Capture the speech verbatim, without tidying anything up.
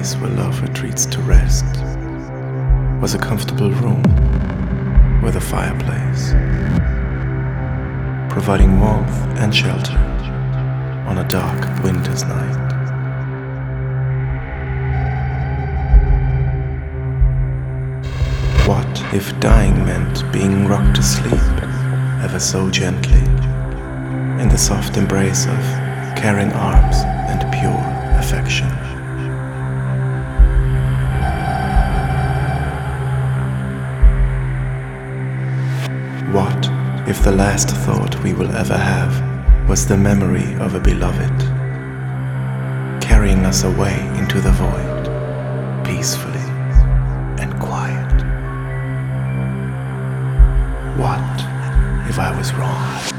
place where love retreats to rest was a comfortable room with a fireplace, providing warmth and shelter on a dark winter's night. What if dying meant being rocked to sleep ever so gently in the soft embrace of caring arms and pure affection? What if the last thought we will ever have was the memory of a beloved, carrying us away into the void, peacefully and quiet? What if I was wrong?